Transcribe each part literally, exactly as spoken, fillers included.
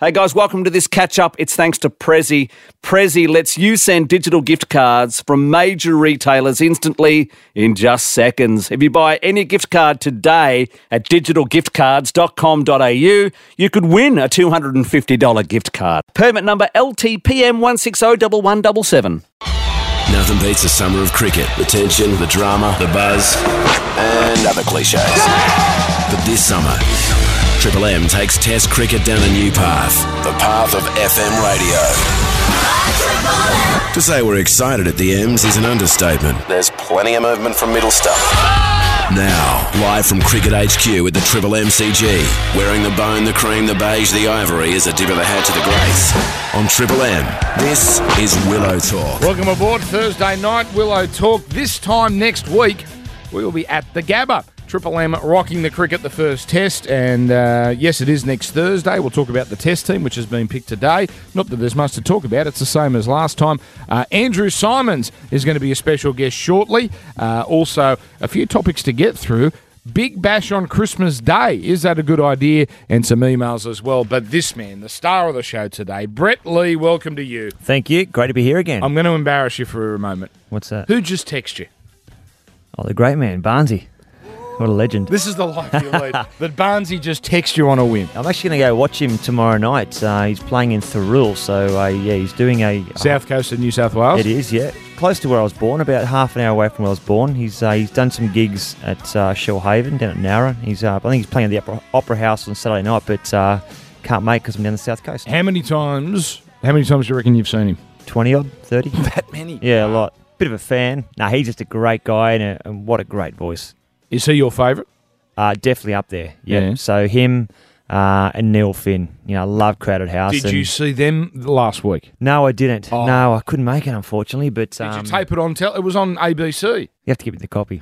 Hey guys, welcome to this catch-up. It's thanks to Prezi. Prezi lets you send digital gift cards from major retailers instantly in just seconds. If you buy any gift card today at digital gift cards dot com dot a u, you could win a two hundred fifty dollars gift card. Permit number L T P M one six zero one one seven seven. Nothing beats a summer of cricket. The tension, the drama, the buzz, and other cliches. But this summer, Triple M takes Test cricket down a new path. The path of F M radio. To say we're excited at the M's is an understatement. There's plenty of movement from middle stuff. Now, live from Cricket H Q at the Triple M C G, wearing the bone, the cream, the beige, the ivory as a dip of the hat to the greats. On Triple M, this is Willow Talk. Welcome aboard Thursday night, Willow Talk. This time next week, we will be at the Gabba. Triple M rocking the cricket, the first test, and uh, yes, it is next Thursday. We'll talk about the test team, which has been picked today. Not that there's much to talk about. It's the same as last time. Uh, Andrew Symonds is going to be a special guest shortly. Uh, also, a few topics to get through. Big Bash on Christmas Day. Is that a good idea? And some emails as well. But this man, the star of the show today, Brett Lee, welcome to you. Thank you. Great to be here again. I'm going to embarrass you for a moment. What's that? Who just texted you? Oh, the great man, Barnesy. What a legend. This is the life you lead. That Barnesy just texts you on a whim. I'm actually going to go watch him tomorrow night. Uh, he's playing in Thurrool, so uh, yeah, he's doing a... South coast of New South Wales? It is, yeah. Close to where I was born, about half an hour away from where I was born. He's uh, he's done some gigs at uh, Shellhaven down at Nowra. He's uh, I think he's playing at the Opera, Opera House on Saturday night, but uh, can't make because I'm down the South Coast. How many times, how many times do you reckon you've seen him? twenty odd, thirty. That many? Yeah, a lot. Bit of a fan. No, he's just a great guy and, a, and what a great voice. Is he your favourite? Uh, definitely up there. Yeah. Yeah. So him uh, and Neil Finn. You know, I love Crowded House. Did and you see them last week? No, I didn't. Oh. No, I couldn't make it, unfortunately. But Did um, you tape it on? Tel- it was on A B C. You have to give me the copy.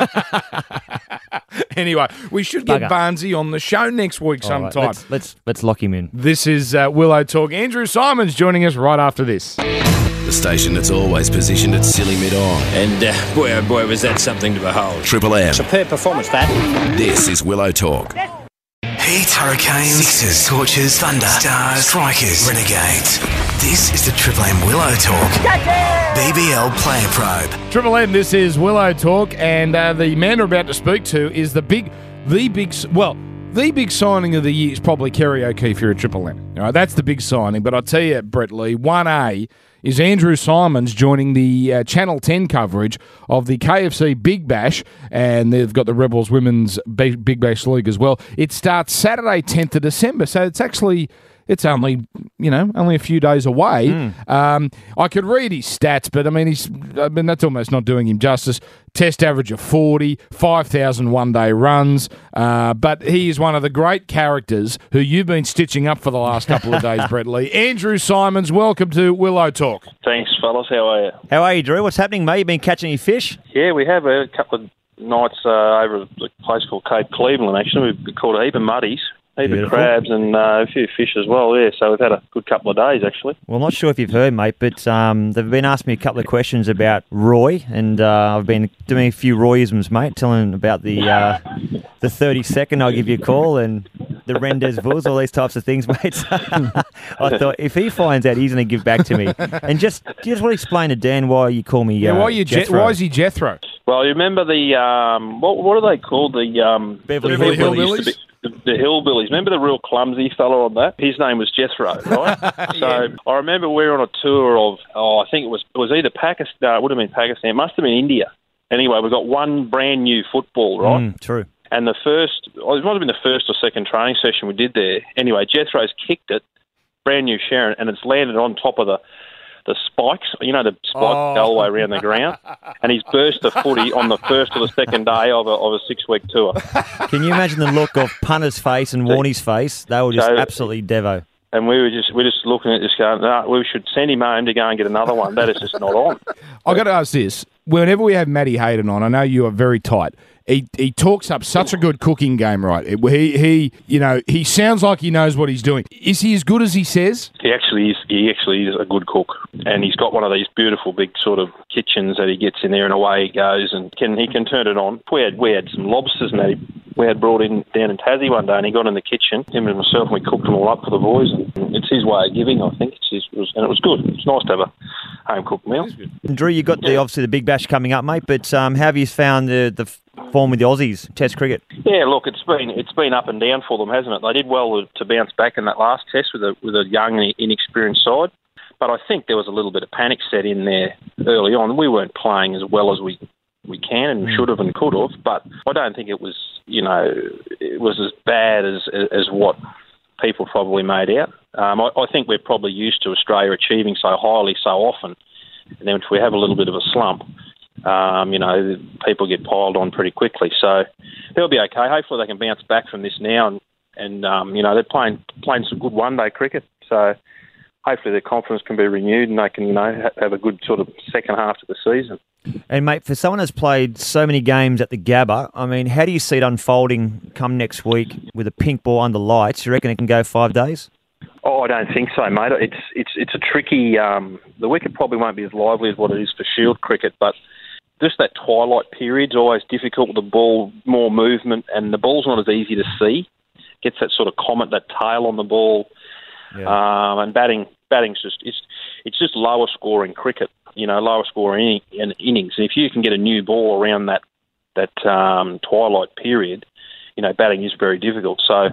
Anyway, we should get Bugger. Barnesy on the show next week All right, sometime. let's, let's let's lock him in. This is uh, Willow Talk. Andrew Symonds joining us right after this. The station that's always positioned at silly mid-on. And uh, boy, oh boy, was that something to behold. Triple M. Superb performance, that. This is Willow Talk. Heat, hurricanes, sixers, torches, thunder, stars, strikers, renegades. This is the Triple M Willow Talk. B B L Player Probe. Triple M, this is Willow Talk, and uh, the man we're about to speak to is the big, the big, well, the big signing of the year is probably Kerry O'Keefe here at Triple M. All right, that's the big signing, but I'll tell you, Brett Lee, one A is Andrew Symonds joining the uh, Channel ten coverage of the K F C Big Bash, and they've got the Rebels Women's B- Big Bash League as well. It starts Saturday, tenth of December, so it's actually... It's only, you know, only a few days away. Mm. Um, I could read his stats, but I mean, he's, I mean, that's almost not doing him justice. Test average of forty, five thousand one-day runs. Uh, but he is one of the great characters who you've been stitching up for the last couple of days, Brett Lee. Andrew Symonds, welcome to Willow Talk. Thanks, fellas. How are you? How are you, Drew? What's happening, mate? You been catching any fish? Yeah, we have a couple of nights uh, over at a place called Cape Cleveland, actually. We've caught a heap of muddies. Heap of crabs and uh, a few fish as well, yeah. So we've had a good couple of days, actually. Well, I'm not sure if you've heard, mate, but um, they've been asking me a couple of questions about Roy, and uh, I've been doing a few Royisms, mate, telling about the uh, the thirty second I'll give you a call, and the Rendez Vous, all these types of things, mate. I thought if he finds out, he's going to give back to me. And just, do you just want to explain to Dan why you call me Yeah, uh, why, are you Je- Jethro? why is he Jethro? Well, you remember the, um, what what are they called? The um, Beverly the people Hillbillies? that used to be- The, the hillbillies. Remember the real clumsy fella on that? His name was Jethro, right? So I remember we were on a tour of, oh, I think it was it was either Pakistan, it would have been Pakistan, it must have been India. Anyway, we got one brand new football, right? Mm, true. And the first, oh, it might have been the first or second training session we did there. Anyway, Jethro's kicked it, brand new Sharon, and it's landed on top of the the spikes, you know, the spikes Oh. go all the way around the ground, and he's burst the footy on the first or the second day of a, of a six-week tour. Can you imagine the look of Punter's face and Warney's face? They were just So- absolutely devo. And we were just we were just looking at this going, no, we should send him home to go and get another one. That is just not on. I got to ask this: whenever we have Matty Hayden on, I know you are very tight. He he talks up such a good cooking game, right? He he you know he sounds like he knows what he's doing. Is he as good as he says? He actually is. He actually is a good cook, and he's got one of these beautiful big sort of kitchens that he gets in there, and away he goes, and can he can turn it on. We had we had some lobsters, Matty. We had brought in down in Tassie one day, and he got in the kitchen. Him and myself, and we cooked them all up for the boys. And it's his way of giving, I think. It's his, it was, and it was good. It's nice to have a home cooked meal. Drew, you got the obviously the Big Bash coming up, mate. But um, how have you found the the form with the Aussies Test cricket? Yeah, look, it's been it's been up and down for them, hasn't it? They did well to bounce back in that last Test with a with a young and inexperienced side, but I think there was a little bit of panic set in there early on. We weren't playing as well as we. We can and should have and could have, but I don't think it was, you know, it was as bad as as what people probably made out. Um, I, I think we're probably used to Australia achieving so highly so often, and then if we have a little bit of a slump, um, you know, people get piled on pretty quickly. So they'll be okay. Hopefully they can bounce back from this now, and, and um, you know, they're playing playing some good one-day cricket, so hopefully their confidence can be renewed and they can, you know, have a good sort of second half to the season. And, mate, for someone who's played so many games at the Gabba, I mean, how do you see it unfolding come next week with a pink ball under lights? You reckon it can go five days? Oh, I don't think so, mate. It's it's it's a tricky... Um, the wicket probably won't be as lively as what it is for Shield cricket, but just that twilight period's always difficult with the ball, more movement, and the ball's not as easy to see. Gets that sort of comet, that tail on the ball. Yeah. Um, and batting, batting's just... It's, it's just lower scoring cricket. You know, lower scoring in innings. And if you can get a new ball around that that um, twilight period, you know, batting is very difficult. So,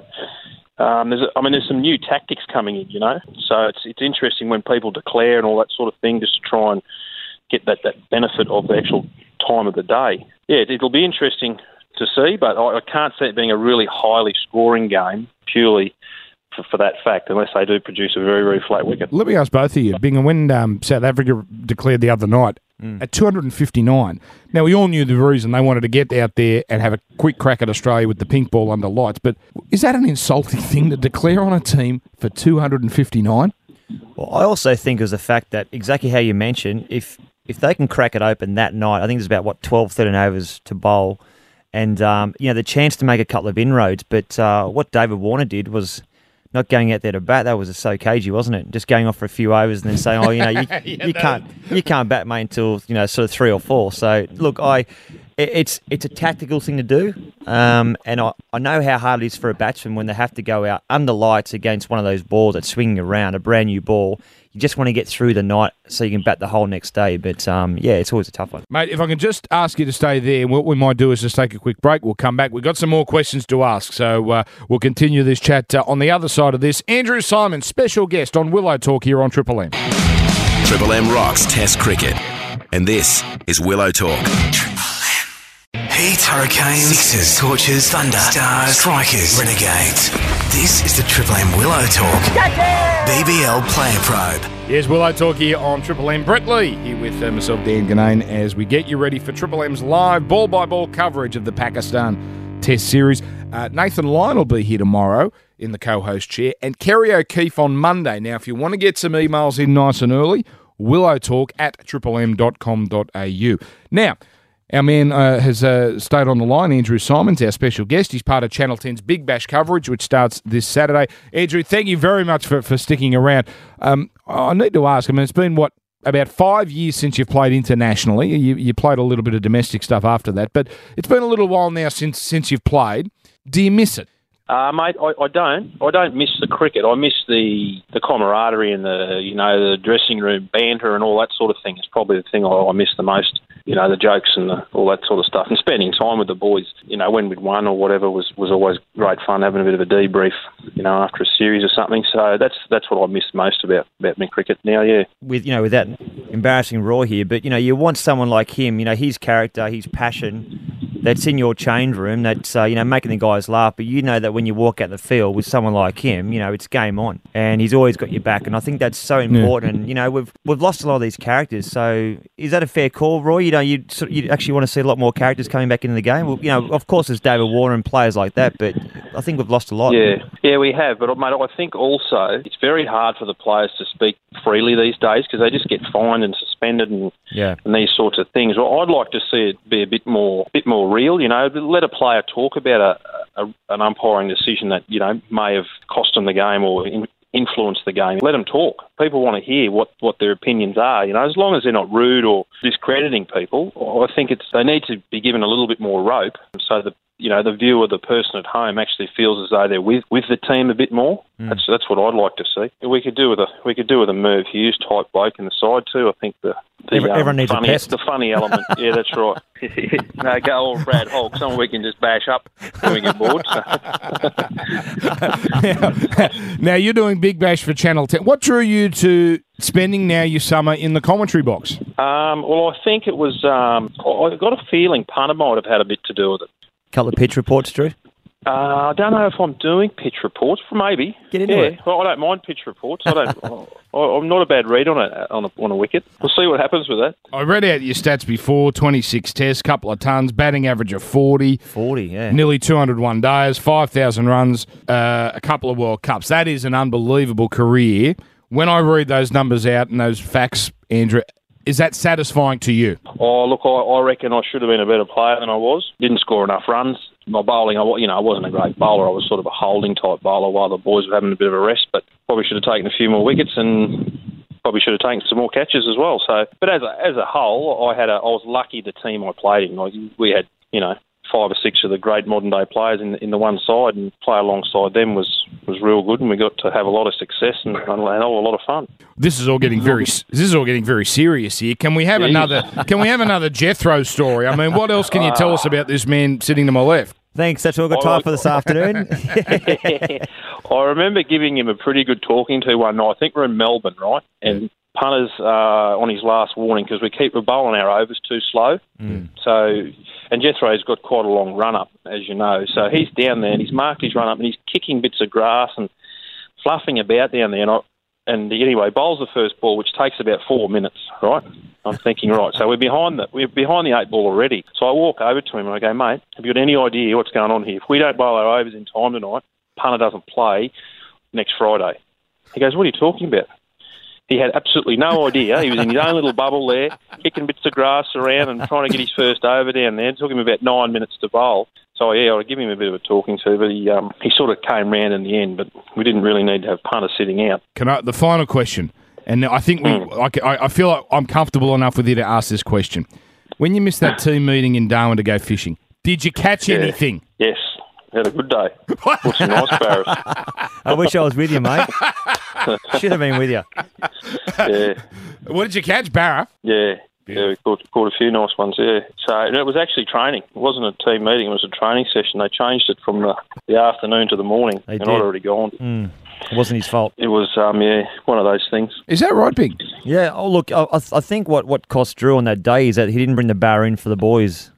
um, there's, a, I mean, there's some new tactics coming in. You know, so it's it's interesting when people declare and all that sort of thing, just to try and get that, that benefit of the actual time of the day. Yeah, it'll be interesting to see, but I, I can't see it being a really highly scoring game purely. For, for that fact, unless they do produce a very, very flat wicket. Let me ask both of you. Bingham, when um, South Africa declared the other night mm. at two hundred fifty-nine, now we all knew the reason they wanted to get out there and have a quick crack at Australia with the pink ball under lights, but is that an insulting thing to declare on a team for two hundred fifty-nine? Well, I also think it was the fact that, exactly how you mentioned, if if they can crack it open that night, I think there's about, what, twelve, thirteen overs to bowl, and, um, you know, the chance to make a couple of inroads, but uh, what David Warner did was not going out there to bat. That was a so cagey, wasn't it? Just going off for a few overs and then saying, "Oh, you know, you, yeah, you can't, you can't bat, mate, until you know, sort of three or four." So, look, I, it's it's a tactical thing to do, um, and I, I know how hard it is for a batsman when they have to go out under lights against one of those balls that's swinging around, a brand new ball. You just want to get through the night so you can bat the whole next day. But, um, yeah, it's always a tough one. Mate, if I can just ask you to stay there, what we might do is just take a quick break. We'll come back. We've got some more questions to ask, so uh, we'll continue this chat uh, on the other side of this. Andrew Simon, special guest on Willow Talk here on Triple M. Triple M rocks Test cricket. And this is Willow Talk. Heat, hurricanes, sixes, torches, thunder, stars, strikers, renegades. This is the Triple M Willow Talk. B B L Player Probe. Yes, Willow Talk here on Triple M. Brett Lee here with uh, myself, Dan Ganane, as we get you ready for Triple M's live ball-by-ball coverage of the Pakistan Test Series. Uh, Nathan Lyon will be here tomorrow in the co-host chair, and Kerry O'Keefe on Monday. Now, if you want to get some emails in nice and early, willowtalk at triple m dot com dot a u. Now, our man uh, has uh, stayed on the line. Andrew Simon's our special guest. He's part of Channel ten's Big Bash coverage, which starts this Saturday. Andrew, thank you very much for, for sticking around. Um, I need to ask, I mean, it's been, what, about five years since you've played internationally. You, you played a little bit of domestic stuff after that, but it's been a little while now since since you've played. Do you miss it? Uh, mate, I, I don't. I don't miss the cricket. I miss the, the camaraderie and the, you know, the dressing room banter and all that sort of thing. It's probably the thing I, I miss the most. You know, the jokes and the, all that sort of stuff. And spending time with the boys, you know, when we'd won or whatever was, was always great fun, having a bit of a debrief, you know, after a series or something. So that's that's what I miss most about, about me cricket now, yeah. With, you know, with that embarrassing Roy here, but, you know, you want someone like him, you know, his character, his passion, that's in your change room, that's, uh, you know, making the guys laugh. But you know that when you walk out the field with someone like him, you know, it's game on. And he's always got your back. And I think that's so important. Yeah. And, you know, we've we've lost a lot of these characters. So is that a fair call, Roy? You know, you sort of, you actually want to see a lot more characters coming back into the game. Well, you know, of course, there's David Warner and players like that, but I think we've lost a lot. Yeah, yeah, we have. But, mate, I think also it's very hard for the players to speak freely these days because they just get fined and suspended suspended and, Yeah. and these sorts of things. Well, I'd like to see it be a bit more bit more real, you know, let a player talk about a, a an umpiring decision that, you know, may have cost them the game or in, influence the game. Let them talk. People want to hear what, what their opinions are. You know, as long as they're not rude or discrediting people, I think it's they need to be given a little bit more rope so that, you know, the viewer, the person at home actually feels as though they're with, with the team a bit more. Mm. That's that's what I'd like to see. We could do with a we could do with a Merv Hughes type bloke in the side too. I think the, the Every, um, everyone needs funny, a pest. the funny element. Yeah, that's right. No, go all Brad Hulk. Someone we can just bash up when we get bored. So. now, now, you're doing Big Bash for Channel ten. What drew you to spending now your summer in the commentary box? Um, well, I think it was. Um, I got a feeling Punter might have had a bit to do with it. Couple of pitch reports, Drew. Uh, I don't know if I'm doing pitch reports. Maybe. Get into yeah. it. Well, I don't mind pitch reports. I don't. I, I'm not a bad read on a on a on a wicket. We'll see what happens with that. I read out your stats before: twenty-six tests, couple of tons, batting average of forty, forty, yeah, nearly two hundred one days, five thousand runs, uh, a couple of World Cups. That is an unbelievable career. When I read those numbers out and those facts, Andrew, is that satisfying to you? Oh, look, I, I reckon I should have been a better player than I was. Didn't score enough runs. My bowling, I, you know, I wasn't a great bowler. I was sort of a holding type bowler while the boys were having a bit of a rest. But probably should have taken a few more wickets and probably should have taken some more catches as well. So, but as a, as a whole, I had a, I was lucky the team I played in. Like, we had, you know, five or six of the great modern day players in in the one side, and play alongside them was, was real good, and we got to have a lot of success and, and a lot of fun. This is all getting very this is all getting very serious here. Can we have Yeah. another Can we have another Jethro story? I mean, what else can you tell us about this man sitting to my left? Thanks. That's all we've got time for this afternoon. I remember giving him a pretty good talking to one night. I think we're in Melbourne, right? And Punter's uh, on his last warning because we keep bowling our overs too slow. Mm. So, and Jethro's got quite a long run up, as you know. So he's down there and he's marked his run up and he's kicking bits of grass and fluffing about down there. And, I, and anyway, bowls the first ball, which takes about four minutes, right? I'm thinking, right, so we're behind the we're behind the eight ball already. So I walk over to him and I go, mate, have you got any idea what's going on here? If we don't bowl our overs in time tonight, Punter doesn't play next Friday. He goes, what are you talking about? He had absolutely no idea. He was in his own little bubble there, kicking bits of grass around and trying to get his first over down there. It took him about nine minutes to bowl. So, yeah, I'd give him a bit of a talking to, but he um, he sort of came round in the end, but we didn't really need to have Punter sitting out. Can I, the final question, and I think we, mm. I, I feel like I'm comfortable enough with you to ask this question. When you missed that team meeting in Darwin to go fishing, did you catch yeah. anything? Yes. Had a good day. Caught some nice sparrows. I wish I was with you, mate. Should have been with you. Yeah. What did you catch, Barra? Yeah. Yeah, we caught, caught a few nice ones, yeah. So and it was actually training. It wasn't a team meeting, it was a training session. They changed it from the, the afternoon to the morning, they and did. I'd already gone. Mm. It wasn't his fault. It was, um, yeah, one of those things. Is that right, Big? Yeah, oh, look, I, I think what, what cost Drew on that day is that he didn't bring the bar in for the boys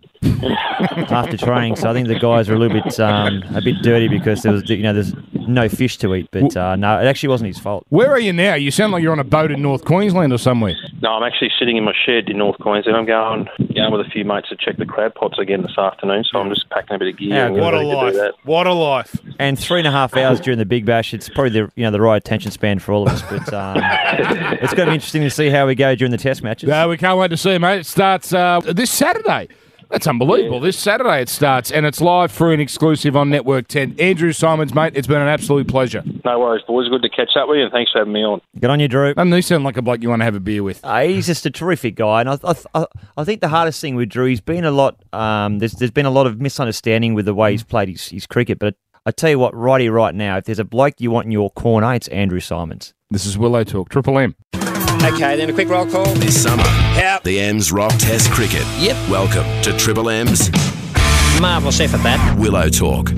after training, so I think the guys were a little bit um, a bit dirty because there was, you know, there's no fish to eat. But uh, no, it actually wasn't his fault. Where are you now? You sound like you're on a boat in North Queensland or somewhere. No, I'm actually sitting in my shed in North Queensland. I'm going going with a few mates to check the crab pots again this afternoon, so I'm just packing a bit of gear. Yeah, and what a getting ready life! to do that. What a life! And three and a half hours during the Big Bash, it's probably the you know the right attention span for all of us. But um, it's going to be interesting to see how we go during the Test matches. No, we can't wait to see it, mate. It starts uh, this Saturday. That's unbelievable. Yeah. This Saturday it starts, and it's live, free and exclusive on Network ten. Andrew Simons, mate, it's been an absolute pleasure. No worries, boys. Good to catch up with you, and thanks for having me on. Good on you, Drew. Doesn't he sound like a bloke you want to have a beer with? Uh, he's just a terrific guy, and I, I, I think the hardest thing with Drew, he's been a lot. Um, there's there's been a lot of misunderstanding with the way he's played his, his cricket. But I tell you what, right here, right now, if there's a bloke you want in your corner, it's Andrew Simons. This is Willow Talk, Triple M. Okay, then a quick roll call. This summer, Yep. the M's rock Test cricket. Yep. Welcome to Triple M's Marvellous effort, that. Willow Talk.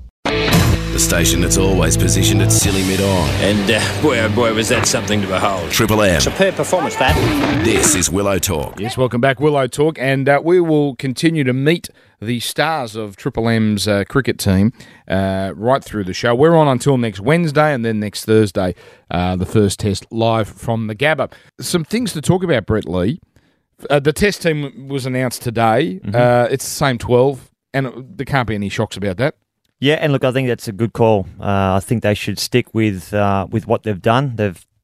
The station that's always positioned at silly mid-on. And uh, boy, oh boy, was that something to behold. Triple M. Superb performance, that. This is Willow Talk. Yes, welcome back, Willow Talk, and uh, we will continue to meet the stars of Triple M's uh, cricket team uh, right through the show. We're on until next Wednesday, and then next Thursday, uh, the first test live from the Gabba. Some things to talk about, Brett Lee. Uh, the test team was announced today. Mm-hmm. Uh, it's the same twelve, and it, there can't be any shocks about that. Yeah, and look, I think that's a good call. Uh, I think they should stick with uh, with what they've done. They've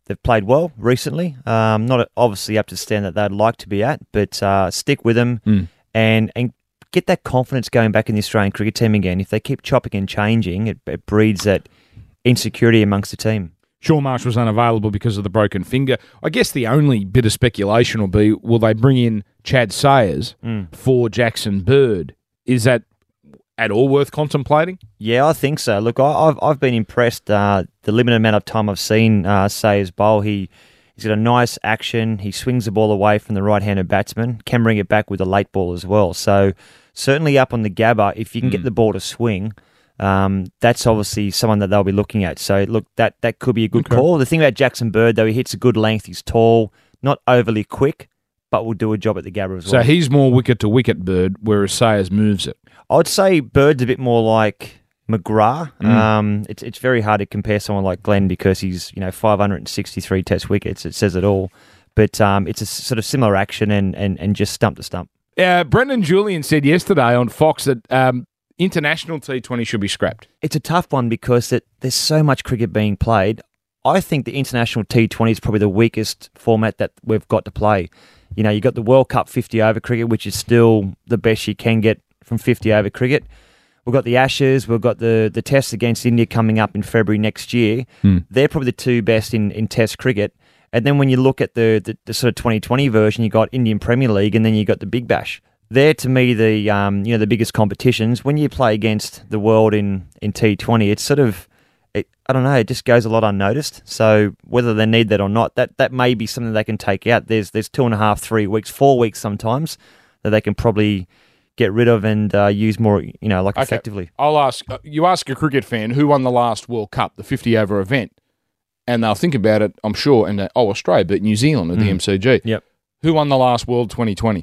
they've played well recently. Um, not obviously up to the standard that they'd like to be at, but uh, stick with them Mm. and and get that confidence going back in the Australian cricket team again. If they keep chopping and changing, it, it breeds that insecurity amongst the team. Shaun Marsh was unavailable because of the broken finger. I guess the only bit of speculation will be, will they bring in Chad Sayers Mm. for Jackson Bird? Is that at all worth contemplating? Yeah, I think so. Look, I, I've I've been impressed. Uh, the limited amount of time I've seen uh, Sayers bowl, he he's got a nice action. He swings the ball away from the right-handed batsman, can bring it back with a late ball as well. So certainly up on the Gabba, if you can get the ball to swing, um, that's obviously someone that they'll be looking at. So look, that that could be a good Okay. call. The thing about Jackson Bird, though, he hits a good length. He's tall, not overly quick, but will do a job at the Gabba as So well. he's more wicket to wicket Bird, whereas Sayers moves it. I'd say Bird's a bit more like McGrath. Mm. Um, it's it's very hard to compare someone like Glenn because he's you know five hundred sixty-three Test wickets. It says it all. But um, it's a s- sort of similar action and, and, and just stump to stump. Uh, Brendan Julian said yesterday on Fox that um, international T twenty should be scrapped. It's a tough one because it, there's so much cricket being played. I think the international T twenty is probably the weakest format that we've got to play. You know, you got the World Cup fifty over cricket, which is still the best you can get from fifty over cricket. We've got the Ashes, we've got the, the Test against India coming up in February next year. Hmm. They're probably the two best in, in Test cricket. And then when you look at the, the, the sort of twenty twenty version, you got Indian Premier League and then you got the Big Bash. They're to me the um, you know the biggest competitions. When you play against the world in, in T twenty, it's sort of it, I don't know, it just goes a lot unnoticed. So whether they need that or not, that, that may be something they can take out. There's there's two and a half, three weeks, four weeks sometimes that they can probably get rid of and uh, use more, you know, like Okay. effectively. I'll ask uh, you ask a cricket fan who won the last World Cup, the fifty over event, and they'll think about it, I'm sure, and uh, oh, Australia, but New Zealand at the Mm. M C G. Yep. Who won the last World twenty twenty?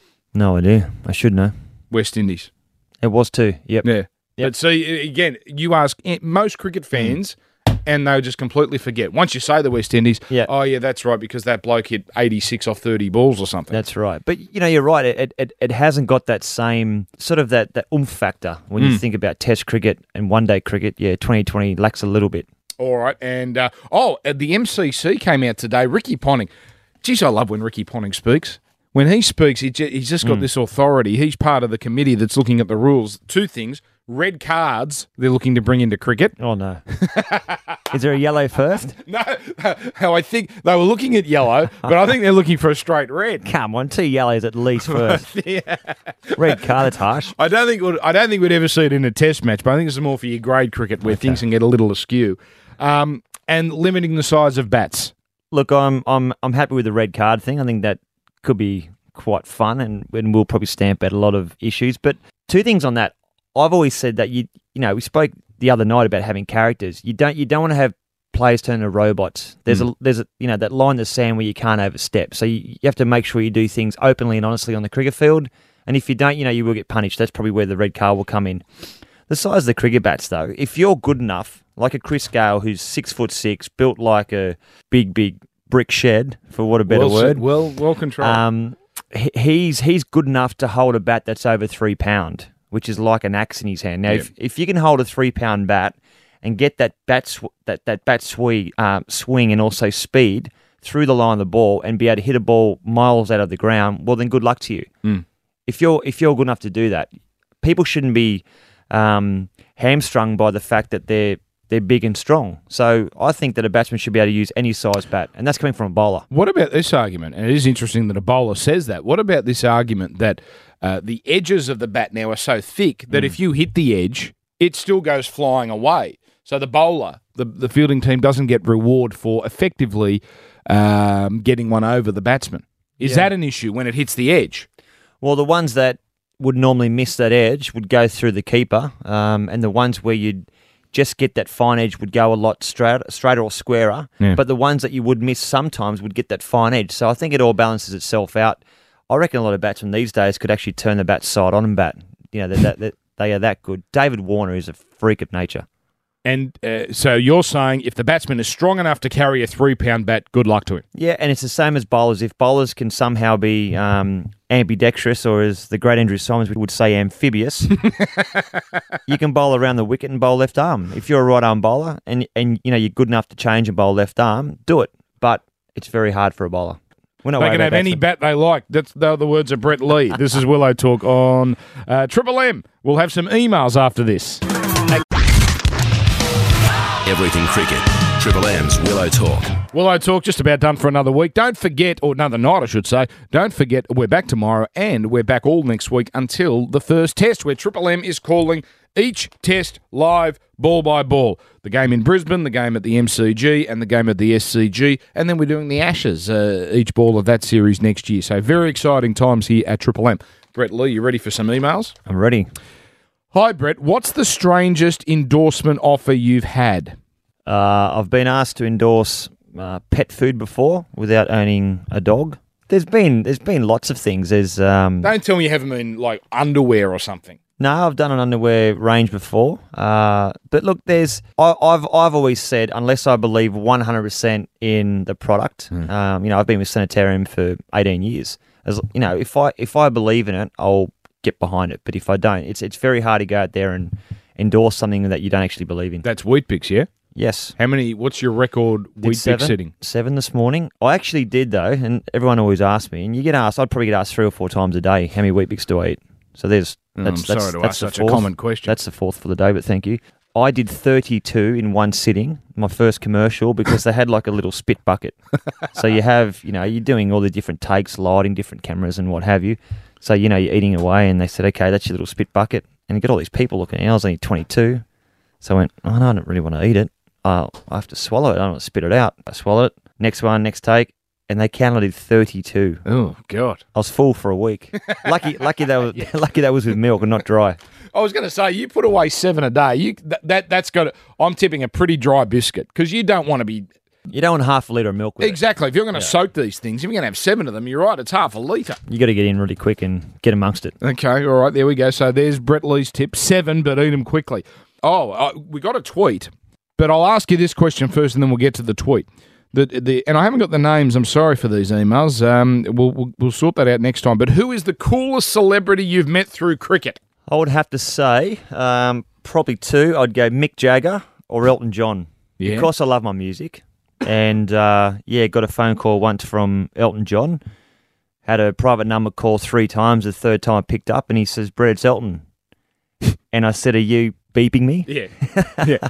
No idea. I should know. West Indies. It was two. Yep. Yeah. But see, again, you ask eh, most cricket fans, and they'll just completely forget. Once you say the West Indies, Yeah. oh, yeah, that's right, because that bloke hit eighty-six off thirty balls or something. That's right. But, you know, you're right. It it, it hasn't got that same sort of that, that oomph factor when you Mm. think about Test cricket and one-day cricket. Yeah, twenty twenty lacks a little bit. All right. And, uh, oh, uh, the M C C came out today. Ricky Ponting. Geez, I love when Ricky Ponting speaks. When he speaks, he ju- he's just got this authority. He's part of the committee that's looking at the rules. Two things. Red cards they're looking to bring into cricket. Oh, no. Is there a yellow first? No, how I think they were looking at yellow, but I think they're looking for a straight red. Come on, two yellows at least first. Red card, that's harsh. I don't think we'd, I don't think we'd ever see it in a test match, but I think it's more for your grade cricket where things can get a little askew. Um, and limiting the size of bats. Look, I'm I'm I'm happy with the red card thing. I think that could be quite fun and, and will probably stamp out a lot of issues. But two things on that. I've always said that you you know, we spoke the other night about having characters. You don't you don't want to have players turn into robots. There's a there's a you know that line in the sand where you can't overstep. So you, you have to make sure you do things openly and honestly on the cricket field. And if you don't, you know, you will get punished. That's probably where the red card will come in. The size of the cricket bats, though, if you're good enough, like a Chris Gale who's six foot six, built like a big, big brick shed, for what a better well, word. Well, well controlled. Um, he- he's he's good enough to hold a bat that's over three pound, which is like an axe in his hand. Now, Yeah. if, if you can hold a three pound bat and get that bat sw- that that bat swing, um, swing and also speed through the line of the ball and be able to hit a ball miles out of the ground, well, then good luck to you. Mm. If you're if you're good enough to do that, people shouldn't be um, hamstrung by the fact that they're they're big and strong. So I think that a batsman should be able to use any size bat, and that's coming from a bowler. What about this argument? And it is interesting that a bowler says that. What about this argument that uh, the edges of the bat now are so thick that if you hit the edge, it still goes flying away? So the bowler, the, the fielding team, doesn't get reward for effectively um, getting one over the batsman. Is Yeah. that an issue when it hits the edge? Well, the ones that would normally miss that edge would go through the keeper, um, and the ones where you'd just get that fine edge would go a lot straight, straighter or squarer. Yeah. But the ones that you would miss sometimes would get that fine edge. So I think it all balances itself out. I reckon a lot of batsmen these days could actually turn the bat side on and bat. You know, they're that, that, they are that good. David Warner is a freak of nature. And uh, so you're saying if the batsman is strong enough to carry a three-pound bat, good luck to him. Yeah, and it's the same as bowlers. If bowlers can somehow be um, ambidextrous, or as the great Andrew Simons would say, amphibious, you can bowl around the wicket and bowl left arm. If you're a right arm bowler and and you know you're good enough to change and bowl left arm, do it. but it's very hard for a bowler. We're not They worried can about have any batsmen. bat they like. That's the, the words of Brett Lee. This is Willow Talk on uh, Triple M. We'll have some emails after this. Everything cricket. Triple M's Willow Talk. Willow Talk just about done for another week. Don't forget, or another night I should say, don't forget we're back tomorrow and we're back all next week until the first test where Triple M is calling each test live, ball by ball. The game in Brisbane, the game at the M C G and the game at the S C G, and then we're doing the Ashes, uh, each ball of that series next year. So very exciting times here at Triple M. Brett Lee, you ready for some emails? I'm ready. Hi Brett, what's the strangest endorsement offer you've had? Uh, I've been asked to endorse uh, pet food before without owning a dog. There's been there's been lots of things. There's um, Don't tell me you haven't been like underwear or something. no, I've done an underwear range before. Uh, but look, there's I, I've I've always said unless I believe one hundred percent in the product. Um, you know, I've been with Sanitarium for eighteen years. As you know, if I if I believe in it, I'll get behind it. But if I don't, it's it's very hard to go out there and endorse something that you don't actually believe in. That's Weet-Bix, yeah? Yes. How many? What's your record Did Weet-Bix seven, sitting? Seven this morning. I actually did though, and everyone always asks me, and you get asked. I'd probably get asked three or four times a day. How many Weet-Bix do I eat? So there's. Oh, That's, I'm sorry that's, to that's ask the such fourth. a common question. That's the fourth for the day, but thank you. I did thirty-two in one sitting. My first commercial because they had like a little spit bucket. So you have, you know, you're doing all the different takes, lighting, different cameras, and what have you. So you know you're eating away, and they said, okay, that's your little spit bucket, and you get all these people looking at it. I was only twenty-two, so I went, oh no, I don't really want to eat it. Oh, I have to swallow it. I don't want to spit it out. I swallowed it. Next one, next take, and they counted thirty-two. Oh God! I was full for a week. Lucky, lucky that was lucky that was with milk and not dry. I was going to say you put away seven a day. You that, that that's got. To, I'm tipping a pretty dry biscuit because you don't want to be You don't want half a litre of milk with exactly. If you're going to soak these things, if you're going to have seven of them, you're right. It's half a litre. it. You got to get in really quick and get amongst it. Okay, all right, there we go. So there's Brett Lee's tip: seven, but eat them quickly. Oh, uh, we got a tweet, but I'll ask you this question first, and then we'll get to the tweet. The, the and I haven't got the names. I'm sorry for these emails. Um, we'll, we'll we'll sort that out next time. But who is the coolest celebrity you've met through cricket? I would have to say um, probably two. I'd go Mick Jagger or Elton John. Yeah. Because I love my music. And, uh, yeah, got a phone call once from Elton John. Had a private number call three times. The third time I picked up, and he says, Brett, it's Elton. And I said, are you beeping me? Yeah, yeah.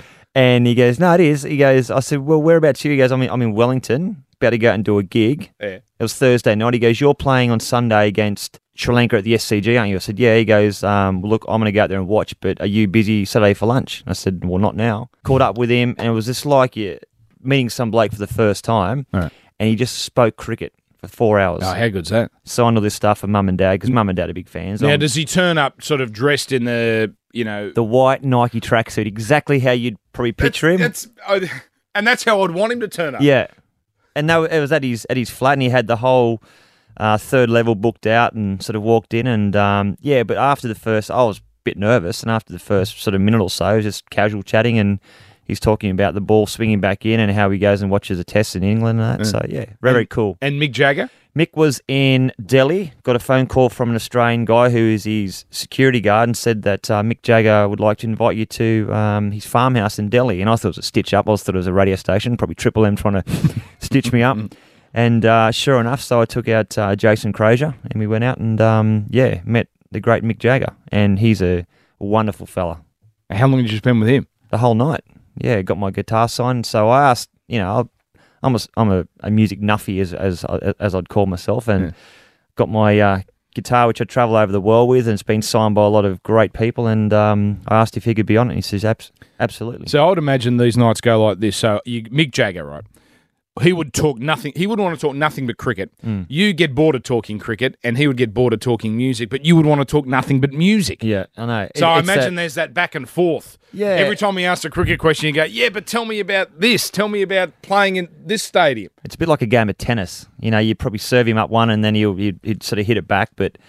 And he goes, no, it is. He goes, I said, well, whereabouts you? He goes, I'm in, I'm in Wellington, about to go out and do a gig. Yeah. It was Thursday night. He goes, you're playing on Sunday against Sri Lanka at the S C G, aren't you? I said, yeah. He goes, um, well, look, I'm going to go out there and watch, but are you busy Saturday for lunch? I said, well, not now. Caught up with him, and it was just like yeah, meeting some bloke for the first time, All right. and he just spoke cricket for four hours. Oh, how good's that? Signed all this stuff for mum and dad, because mum and dad are big fans. Now, I'm- does he turn up sort of dressed in the, you know... the white Nike tracksuit, exactly how you'd probably picture him. That's, oh, and that's how I'd want him to turn up. Yeah, and that, it was at his at his flat, and he had the whole uh, third level booked out, and sort of walked in, and um, yeah. But after the first, I was a bit nervous, and after the first sort of minute or so, it was just casual chatting, and he's talking about the ball swinging back in, and how he goes and watches the tests in England, and that. So yeah, very very cool. And Mick Jagger? Mick was in Delhi, got a phone call from an Australian guy who is his security guard, and said that uh, Mick Jagger would like to invite you to um, his farmhouse in Delhi. And I thought it was a stitch up. I thought it was a radio station, probably Triple M trying to stitch me up. And uh, sure enough, so I took out uh, Jason Crozier, and we went out and, um, yeah, met the great Mick Jagger. And he's a wonderful fella. How long did you spend with him? The whole night. Yeah, got my guitar signed. So I asked, you know, I'm a, I'm a, a music nuffy, as as as I'd call myself, and Yeah. got my uh, guitar, which I travel over the world with, and it's been signed by a lot of great people. And um, I asked if he could be on it, and he says, Abs- absolutely. So I would imagine these nights go like this. So you, Mick Jagger, right? He would talk nothing. He would want to talk nothing but cricket. Mm. You get bored of talking cricket, and he would get bored of talking music. But you would want to talk nothing but music. Yeah, I know. So It- I it's imagine that- there's that back and forth. Yeah. Every time he asks a cricket question, you go, "Yeah, but tell me about this. Tell me about playing in this stadium." It's a bit like a game of tennis. You know, you probably serve him up one, and then he'll he'd, he'd sort of hit it back. But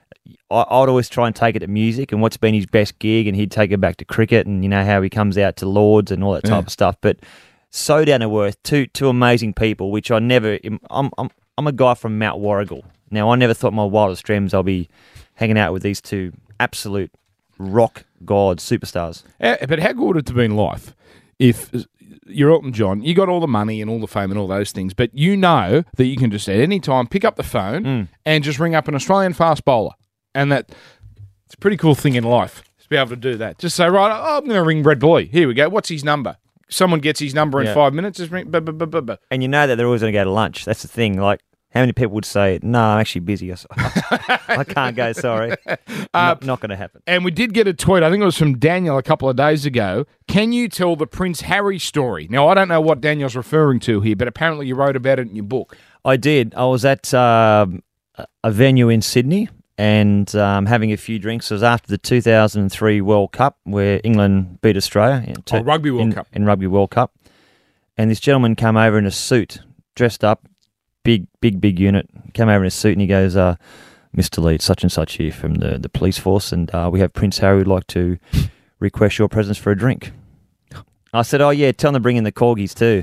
I, I'd always try and take it to music and what's been his best gig, and he'd take it back to cricket, and you know how he comes out to Lords and all that type Yeah. of stuff. But so down to earth, two two amazing people, which I never. I'm I'm I'm a guy from Mount Warrigal. Now I never thought in my wildest dreams I'll be hanging out with these two absolute rock gods, superstars. Uh, But how good would it have been life if you're Elton John. You got all the money and all the fame and all those things, but you know that you can just at any time pick up the phone Mm. and just ring up an Australian fast bowler, and that it's a pretty cool thing in life to be able to do that. Just say, right, oh, I'm going to ring Red Boy. Here we go. What's his number? Someone gets his number in Yeah. five minutes. Just ring. Buh, buh, buh, buh, buh. And you know that they're always going to go to lunch. That's the thing. Like, how many people would say, no, I'm actually busy. I, I can't go, sorry. not not going to happen. And we did get a tweet, I think it was from Daniel a couple of days ago. Can you tell the Prince Harry story? Now, I don't know what Daniel's referring to here, but apparently you wrote about it in your book. I did. I was at um, a venue in Sydney and um, having a few drinks. It was after the two thousand three World Cup where England beat Australia. In, Oh, Rugby World in, Cup. In Rugby World Cup. And this gentleman came over in a suit, dressed up, big, big, big unit. Came over in a suit and he goes, uh, Mister Lee, such and such here from the, the police force, and uh, we have Prince Harry who'd like to request your presence for a drink. I said, oh, yeah, tell him to bring in the corgis too.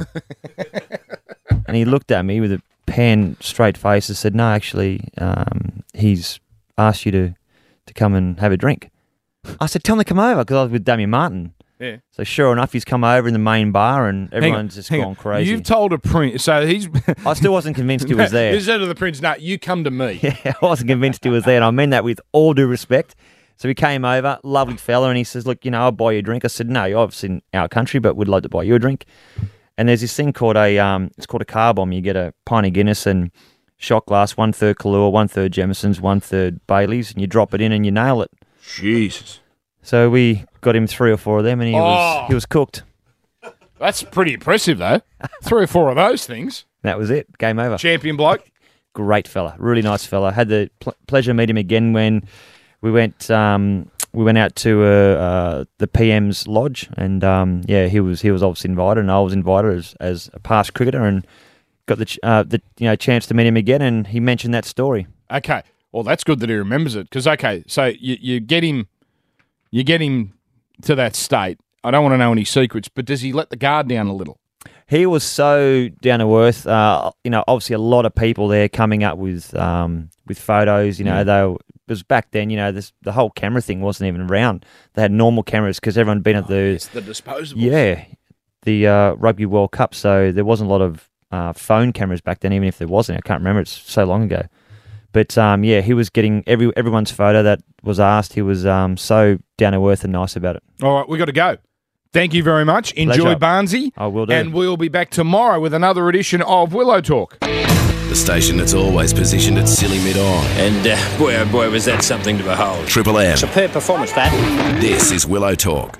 And he looked at me with a pan straight face and said, no, actually, um, he's asked you to, to come and have a drink. I said, tell him to come over, because I was with Damien Martin. Yeah. So sure enough, he's come over in the main bar and Hang on, everyone's just hang gone on. crazy. You've told a Prince, so he's... I still wasn't convinced he was there. You said to the Prince, no, you come to me. Yeah, I wasn't convinced he was there, and I mean that with all due respect. So he came over, lovely fella, and he says, look, you know, I'll buy you a drink. I said, no, you're obviously in our country, but we'd like to buy you a drink. And there's this thing called a, um, it's called a car bomb. You get a pint of Guinness and shot glass, one-third Kahlua, one-third Jemieson's, one-third Bailey's, and you drop it in and you nail it. Jesus. So we got him three or four of them, and he Oh. was he was cooked. That's pretty impressive, though. Three or four of those things. That was it. Game over. Champion bloke. Great fella, really nice fella. Had the pl- pleasure of meeting him again when we went um, we went out to uh, uh, the P M's lodge, and um, yeah, he was he was obviously invited, and I was invited as, as a past cricketer, and got the ch- uh, the you know chance to meet him again, and he mentioned that story. Okay. Well, that's good that he remembers it, because, okay, so you, you get him you get him to that state. I don't want to know any secrets, but does he let the guard down a little? He was so down to earth. Uh, you know, obviously a lot of people there coming up with um, with photos. You know, Yeah. they were, it was back then. You know, this the whole camera thing wasn't even around. They had normal cameras because everyone had been at the It's the disposables. yeah the uh, Rugby World Cup. So there wasn't a lot of uh, phone cameras back then. Even if there wasn't, I can't remember. It's so long ago. But um, yeah, he was getting every everyone's photo that was asked. He was um, so down to earth and nice about it. All right, we got to go. Thank you very much. Enjoy Pleasure. Barnsley. I will do. And we'll be back tomorrow with another edition of Willow Talk. The station that's always positioned at silly mid-on. And uh, boy, oh boy, was that something to behold. Triple M. Superb performance, that. This is Willow Talk.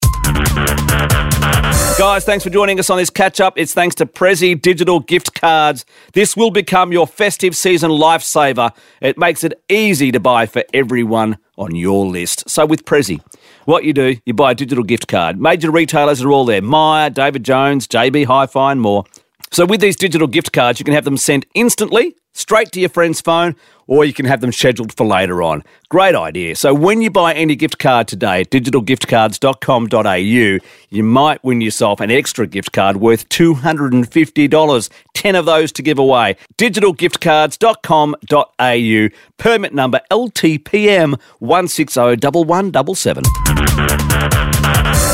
Guys, thanks for joining us on this catch-up. It's thanks to Prezi Digital Gift Cards. This will become your festive season lifesaver. It makes it easy to buy for everyone on your list. So with Prezi, what you do, you buy a digital gift card. Major retailers are all there. Myer, David Jones, J B Hi-Fi and more. So with these digital gift cards, you can have them sent instantly, straight to your friend's phone, or you can have them scheduled for later on. Great idea. So when you buy any gift card today at digital gift cards dot com dot a u, you might win yourself an extra gift card worth two hundred fifty dollars. ten of those to give away. digital gift cards dot com dot a u. Permit number L T P M one six zero one one seven seven.